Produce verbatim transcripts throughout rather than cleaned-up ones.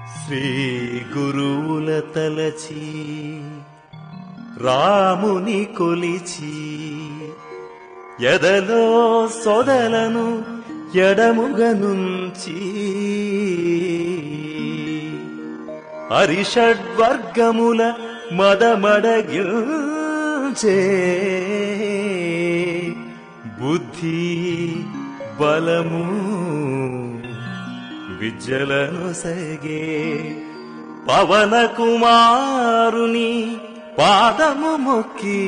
శ్రీ గురువుల తలచి రాముని కొలిచి ఎదలో సొదలను ఎడముగనుంచి అరిషడ్వర్గముల మదమడగిల్చే బుద్ధి బలము విద్యలను సగే పవన కుమారుని పాదము మొక్కి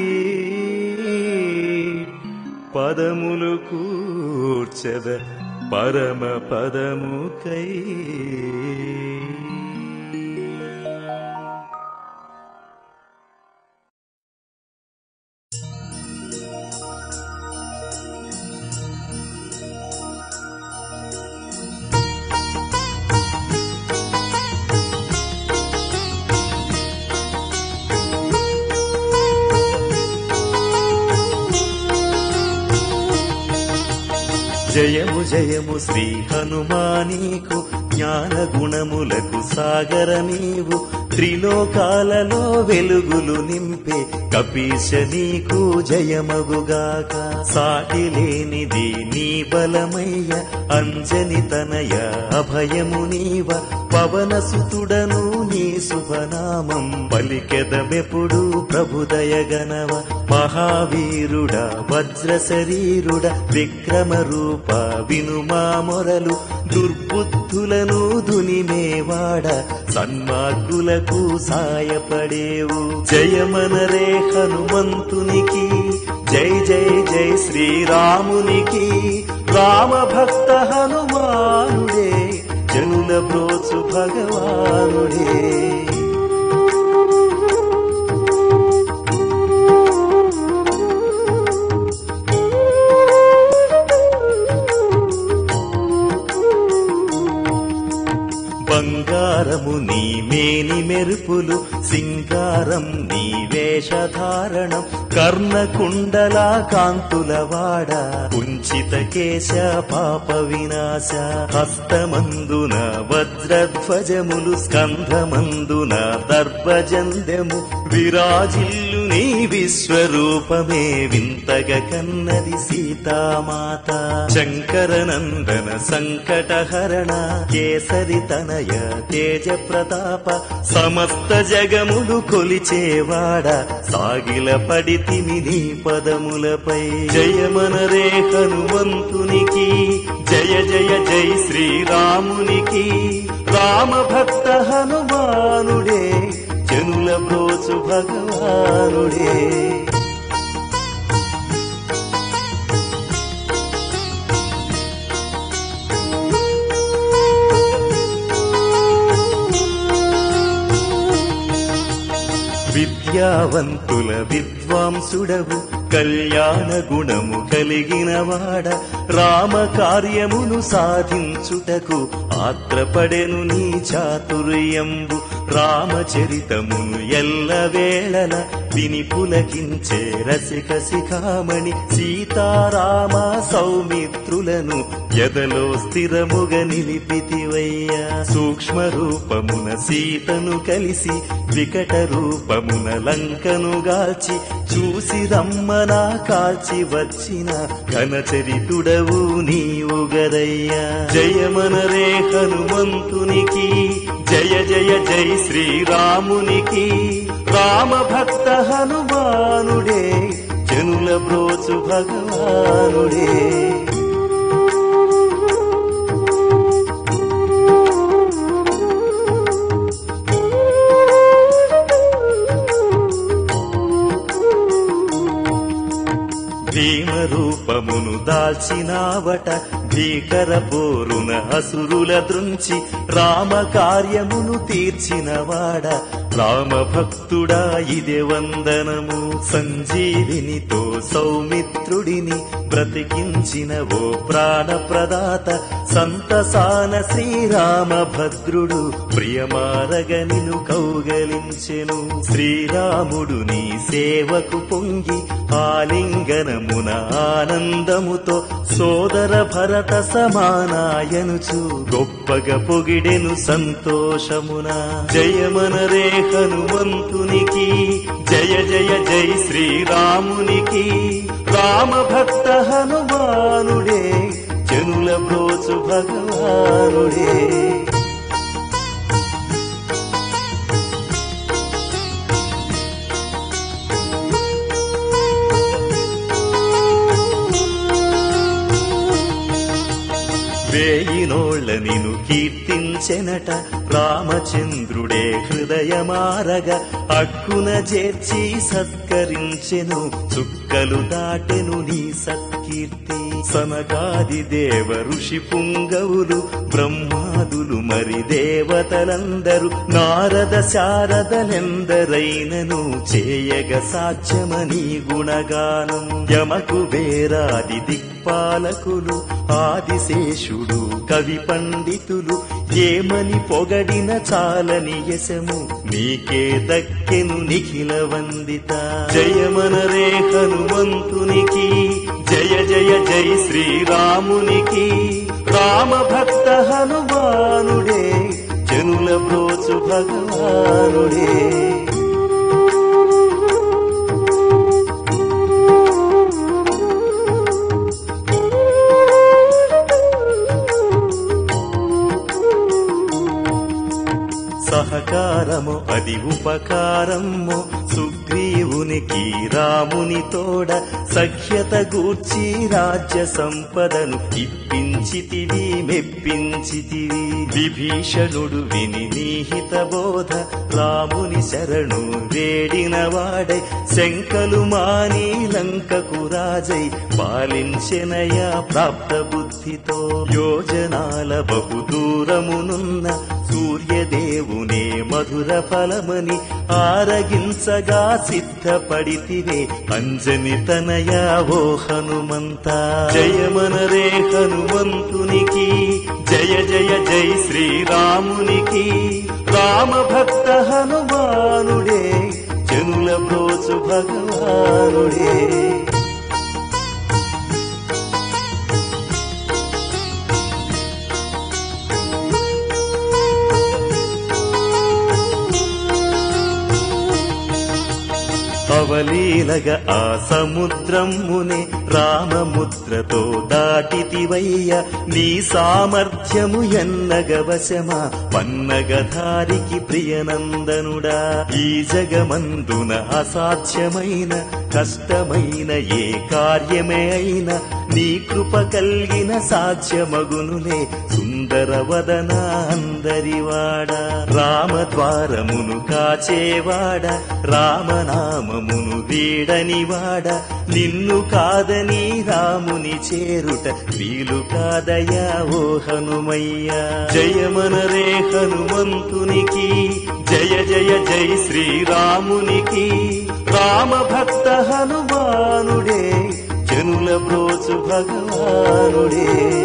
పదములు కూర్చద పరమ పదముకై జయము జయము శ్రీ హనుమానీకు జ్ఞాన గుణములకు సాగర నీవు త్రిలోకాలలో వెలుగులు నింపే కపీశ నీకు జయమగుగాక సాటి లేనిది నీ బలమయ్య అంజని తనయ అభయము నీవ పవన సుతుడను నీ శుభనామం పలికెదమెప్పుడు ప్రభుదయగనవ మహావీరుడ వజ్ర శరీరుడ విక్రమ రూప వినుమా మొరలు దుర్బుద్ధులను దునిమేవాడ సన్మార్గులకు సాయపడేవు జయమనరే హనుమంతునికి జై జై జై శ్రీరామునికి రామ భక్త హనుమానుడే జనుల బ్రోచు భగవానుడే బంగారము నీ మేని మెరుపులు సింగారం నీ వేషధారణం కర్ణకుండల కాంతుల వాడ కుంచిత కేశ పాప వినాశ హస్తమందున వజ్రధ్వజములు స్కంధమందున దర్భజందెము విరాజిల్లు నీ విశ్వరూపమే వింతగ కన్నది సీతామాత శంకరనందన సంకటహరణ కేసరి తనయ తేజ ప్రతాప సమస్త జగములు కొలిచేవాడ సాగిల పడితిమి నీ పదములపై జయమనరే హనుమంతునికి జయ జయ జై శ్రీరామునికి రామ భక్త హనుమానుడే జనుల బ్రోచు భగవానుడే విద్యావంతుల విద్వాంసుడవు కళ్యాణ గుణము కలిగినవాడ రామ కార్యమును సాధించుటకు ఆత్రపడెను నీ చాతుర్యంబు రామచరితమును ఎల్లవేళల విని పులకించే రసిక శిఖామణి సీతారామ సౌమిత్రులను ఎదలో స్థిరముగ నిలిపితివయ్యా సూక్ష్మ రూపమున సీతను కలిసి వికట రూపమున లంకను గాల్చి చూసి రమ్మనా కాల్చి వచ్చిన ఘనచరితుడవు నీవు గదయ్యా జయమనరే హనుమంతునికి జయ జయ జై శ్రీరామునికి రామ భక్త హనుమానుడే జనుల బ్రోచు భగవానుడే భీమ రూపమును దాల్చినావట భీకర పోరున అసురుల దృంచి రామ కార్యమును తీర్చినవాడ రామ భక్తుడా ఇదే వందనము. సంజీవినితో సౌమిత్రుడిని బ్రతికించిన ఓ ప్రాణ ప్రదాత సంతసాన శ్రీరామ భద్రుడు ప్రియమారగ నిను కౌగలించెను. శ్రీరాముడు నీ సేవకు పొంగి ఆలింగనమున ఆనందముతో సోదర భరత సమానాయనుచు గొప్పగా పొగిడెను సంతోషమున. జయమనరే హనుమంతునికి, జయ జయ జై శ్రీరామునికి. రామ భక్త హనుమానుడే జనుల బ్రోచు భగవానుడే. వేయినోళ్ల నిను కీర్తించెనట రామచంద్రుడే హృదయమారగ అక్కున చేర్చి సత్కరించెను. చుక్కలు దాటెను నీ సత్కీర్తి. సనకాది దేవ ఋషి పుంగవులు బ్రహ్మాదులు మరి దేవతలందరూ నారద శారదలెందరైనను చేయగ సాధ్యమని గుణగానం. యమకు వేరాది దిక్పాలకులు ఆదిశేషుడు కవి పండితులు ఏమని పొగడిన చాలని యశము నీకే దక్కెను నిఖిల వందిత. జయమనరే హనుమంతునికి, జయ జయ జై శ్రీరామునికి. రామ భక్త హనుమానుడే జనుల బ్రోచు భగవానుడే. సహకారము అది ఉపకారము సుగ్రీవునికి రాముని తోడ సఖ్యత గూర్చి రాజ్య సంపదను ఇప్పించితివి మెప్పించితివి. విభీషణుడు విని నీహిత బోధ రాముని శరణు వేడిన వాడై శంకలు మాని లంకకు రాజై పాలించెనయా ప్రాప్త బుద్ధితో. యోజనాల బహుదూరమునున్న సూర్యదేవునే మధుర ఫలమని ఆరగించగా సిద్ధపడితివే అంజని తనయా ఓ హనుమంత. జయమనరే హనుమంతునికి, జయ జయ జై శ్రీరామునికి. రామ భక్త హనుమానుడే జనుల బ్రోచు భగవానుడే. అవలీలగ ఆ సముద్రమునే రామముద్రతో దాటితివయ్య. నీ సామర్థ్యము ఎన్నగ వశమా పన్నగధారికి ప్రియనందనుడా. ఈ జగమందున అసాధ్యమైన కష్టమైన ఏ కార్యమే అయినా నీ కృప కలిగిన సాధ్యమగునులే. సుందర వదన అందరివాడా, రామద్వారమును కాచేవాడ, రామనామమును వీడనివాడ. నిన్ను కాదని రాముని చేరుట వీలు కాదయా ఓ హనుమయ్య. జయమనరే హనుమంతునికి, జయ జయ జై శ్రీరామునికి. రామ భక్త హనుమానుడే జనుల బ్రోచు భగవానుడే.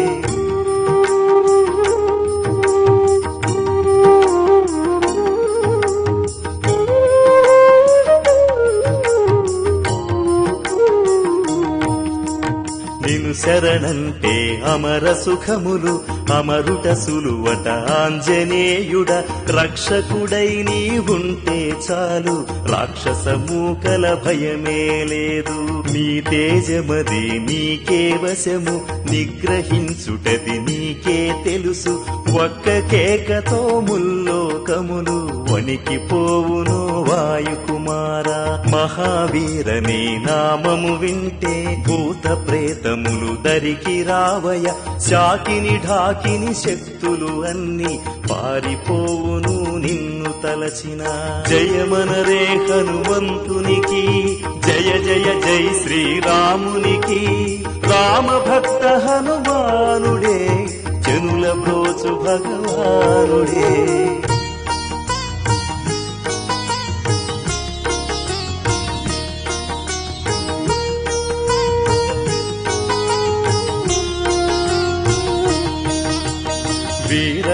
నిను శరణంటే అమర సుఖములు అమరుట సులువట ఆంజనేయుడ. రక్షకుడై నీ ఉంటే చాలు రాక్షస మూకల భయమే లేదు. నీ తేజమది నీకే వశము నిగ్రహించుటది నీకే తెలుసు. ఒక్క కేకతో ముల్లోకములు వణికిపోవును వాయుకుమారా. మహావీరని నామము వింటే భూత ప్రేతములు దరికి రావయ. శాకిని ఢాకిని శక్తులు అన్ని పారిపోవును నిన్ను తలచిన. జయమనరే హనుమంతునికి, జయ జయ జై శ్రీరామునికి. రామ భక్త హనుమానుడే జనుల బ్రోచు భగవానుడే.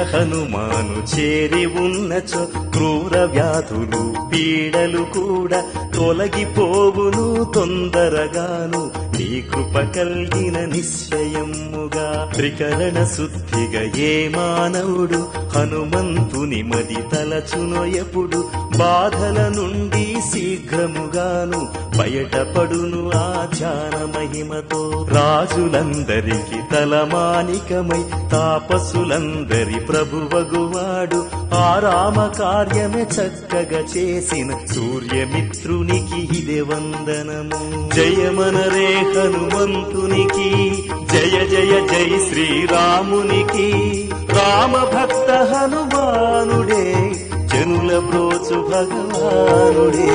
హనుమాను చేరి ఉన్నచో క్రూర వ్యాధులు పీడలు కూడా తొలగిపోవును తొందరగాను నీ కృప కలిగిన నిశ్చయముగా. త్రికరణ శుద్ధిగా ఏ మానవుడు హనుమంతుని మది తలచునో ఎప్పుడు బాధల నుండి శీఘ్రముగాను బయటపడును ఆ ధ్యాన మహిమతో. రాజులందరికి తలమానికమై తాపసులందరి ప్రభువగువాడు ఆ రామ కార్యమే చక్కగా చేసిన సూర్యమిత్రునికి ఇదే వందనము. జయమనరే హనుమంతునికి, జయ జయ జై శ్రీరామునికి. రామ భక్త హనుమానుడే జనుల బ్రోచు భగవానుడే.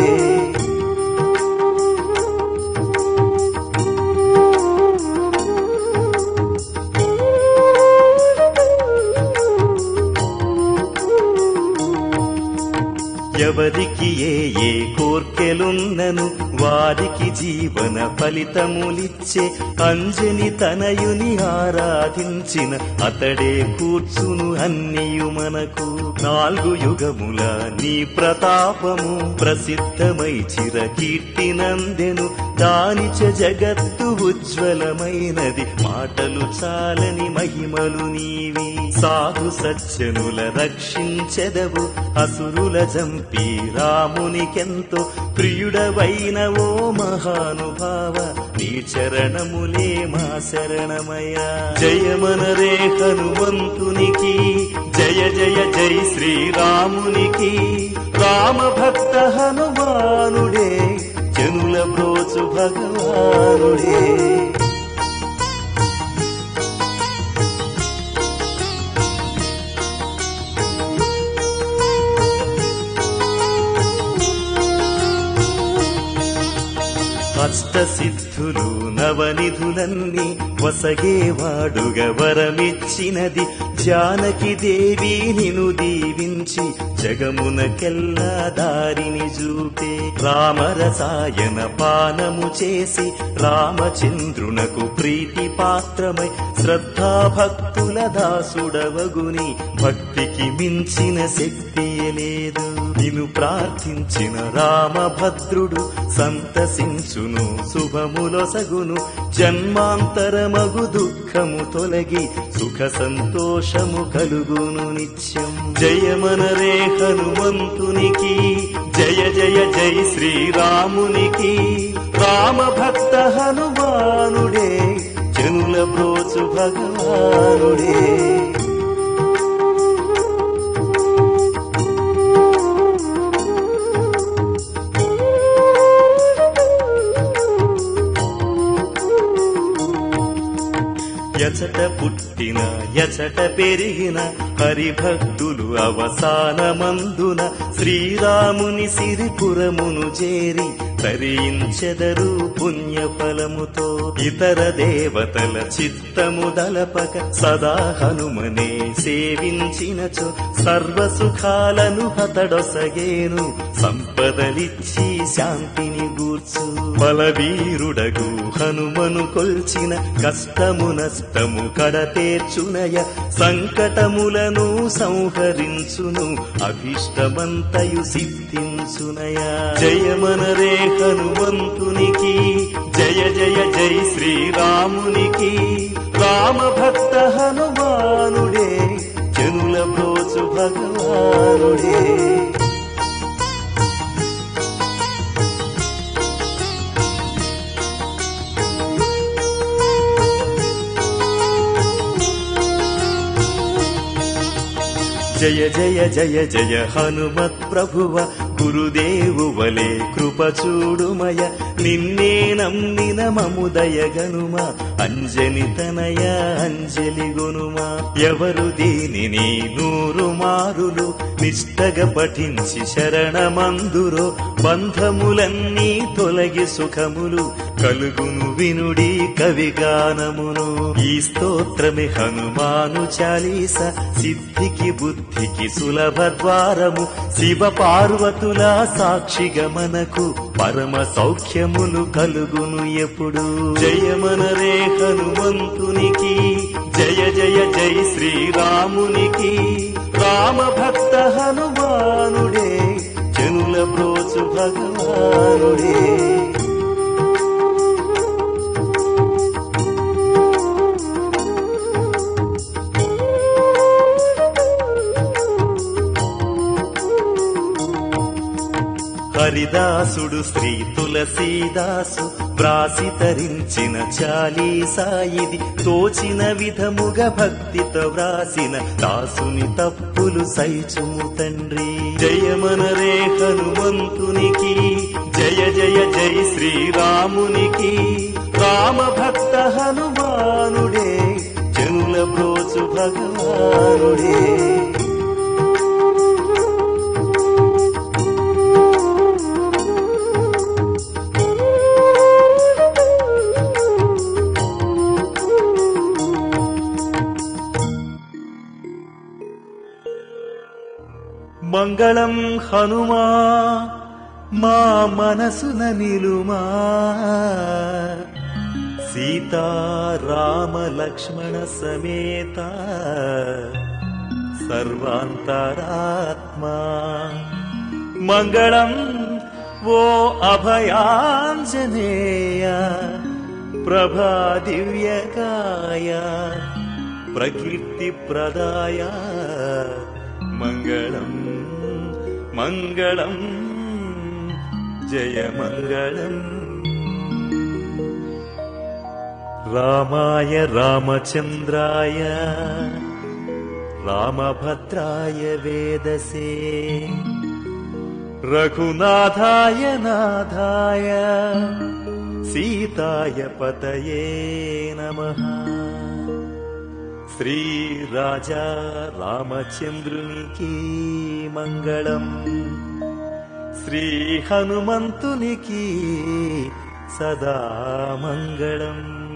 ఎవరికి ఏ ఏ కోర్కెలున్నను వారికి జీవన ఫలితములిచ్చే అంజని తనయుని ఆరాధించిన అతడే కూర్చును అన్నియు మనకు. నాలుగు యుగముల నీ ప్రతాపము ప్రసిద్ధమై చిరకీర్తినందెను. దానిచ జగత్తు ఉజ్వలమైనది, మాటలు చాలని మహిమలు నీవి. సాధు సజ్జనుల రక్షించెదవు, అసురుల జంపి రామునికెంతో ప్రియుడవైన ఓ మహానుభావ. నీ చరణములే మా శరణమయ్యా. జయమనరే హనుమంతునికి, జయ జయ జై శ్రీరామునికి. రామ భక్త హనుమానుడే జనుల బ్రోచు భగవానుడే. అష్టసిద్ధులు నవనిధులన్నీ వసగేవాడుగా వరమిచ్చినది జానకి దేవి నిను దీవించి జగమునకెల్లా దారిని చూపే. రామరసాయన పానము చేసి రామచంద్రునకు ప్రీతి పాత్రమై శ్రద్ధాభక్తుల దాసుడవగుని భక్తికి మించిన శక్తియే లేదు. నిన్ను ప్రార్థించిన రామభద్రుడు సంతసించును శుభములొసగును. జన్మాంతరమగు దుఃఖము తొలగి సుఖ సంతోషము కలుగును నిత్యం. జయమనరే హనుమంతునికి, జయ జయ జై శ్రీరామునికి. రామ భక్త హనుమానుడే జనుల బ్రోచు భగవానుడే. ఎచట పుట్టిన ఎచట పెరిగిన హరిభక్తులు అవసానమందున శ్రీరాముని సిరిపురమును చేరి తరించెదరు పుణ్యఫలముతో. ఇతర దేవతల చిత్తము దలపక సదా హనుమనే సేవించినచో సర్వసుఖాలను హతడొసగేను. సంపదలిచ్చి శాంతిని గూర్చు బలవీరుడగు హనుమను కొల్చిన కష్టము నష్టము కడతేర్చునయ. సంకటములను సంహరించును, అభిష్టమంతయు సిద్ధించునయ. జయమనరే హనుమంతునికి, జయ జయ జై శ్రీరామునికి. రామ భక్త హనుమానుడే జనుల బ్రోచు భగవానుడే. జయ జయ జయ జయ హనుమత్ ప్రభువ, గురుదేవు వలే కృప చూడుమయ. నిన్నే నమ్మిన మముదయ గనుమ, అంజని తనయ అంజలి గొనుమ. ఎవరు దీనిని నూరు నూరు మారులు నిష్టగా పఠించి శరణమందురో బంధములన్నీ తొలగి సుఖములు కలుగును వినుడి కవిగానమును. ఈ స్తోత్రమే హనుమాను చాలీస, సిద్ధికి బుద్ధికి సులభ ద్వారము. శివ పార్వతుల సాక్షిగా మనకు పరమ సౌఖ్యములు కలుగును ఎప్పుడు. జయమనరే హనుమంతునికి, జయ జయ జై శ్రీరామునికి. రామ భక్త హనుమానుడే, జనుల బ్రోచు భగవానుడే. హరిదాసుడు శ్రీ తులసీదాసు వ్రాసి తరించిన చాలీసాయిది. తోచిన విధముగా భక్తితో వ్రాసిన దాసుని తప్పులు సైచుము తండ్రి. జయమనరే హనుమంతునికి, జయ జయ జై శ్రీరామునికి. రామ భక్త హనుమానుడే, జనుల బ్రోచు భగవానుడే. మంగళం హనుమా మా మనసున నిలుమా. సీతారామ లక్ష్మణ సమేత సర్వాంతరాత్మా. మంగళం ఓ అభయాంజనేయ ప్రభా దివ్యకాయ ప్రకీర్తి ప్రదాయ. మంగళం మంగళం జయ మంగళం. రామాయ రామచంద్రాయ రామభద్రాయ వేదసే. రఘునాథాయ నాథాయ సీతాయ పతయే నమః. శ్రీ రాజా రామచంద్రునికి మంగళం. శ్రీ హనుమంతునికి సదా మంగళం.